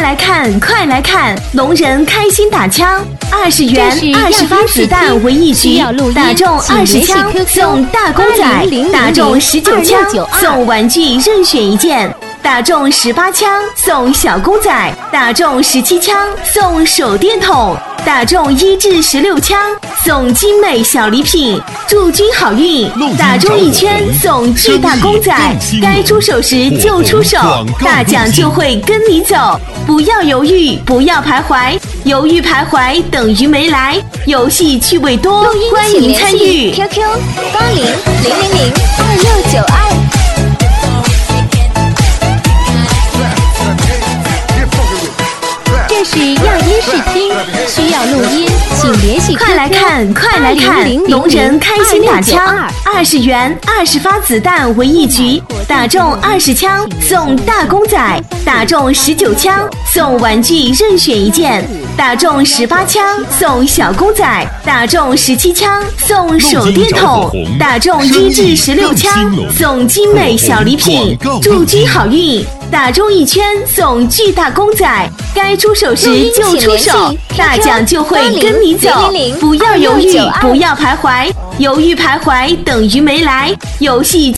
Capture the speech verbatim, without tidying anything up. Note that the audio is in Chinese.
来看，快来看！龙人开心打枪，二十元二十发子弹为一局，打中二十枪送大公仔，打中十九枪送玩具任选一件。打中十八枪送小公仔，打中十七枪送手电筒，打中一至十六枪送精美小礼品，祝君好运！打中一圈送巨大公仔，该出手时就出手，大奖就会跟你走，不要犹豫，不要徘徊，犹豫徘徊等于没来。游戏趣味多，欢迎参与。 Q Q 八零零零零二六九二。这是样音视听，需要录音，请联系。 快来看，快来看！龙人开心打枪，二十元二十发子弹为一局，打中二十枪送大公仔，打中十九枪送玩具任选一件，打中十八枪送小公仔，打中十七枪送手电筒，打中一至十六枪送精美小礼品，祝君好运！打中一圈送巨大公仔，该出手时就出手，大奖就会跟你走，不要犹豫，不要徘徊，犹豫徘徊等于没来。游戏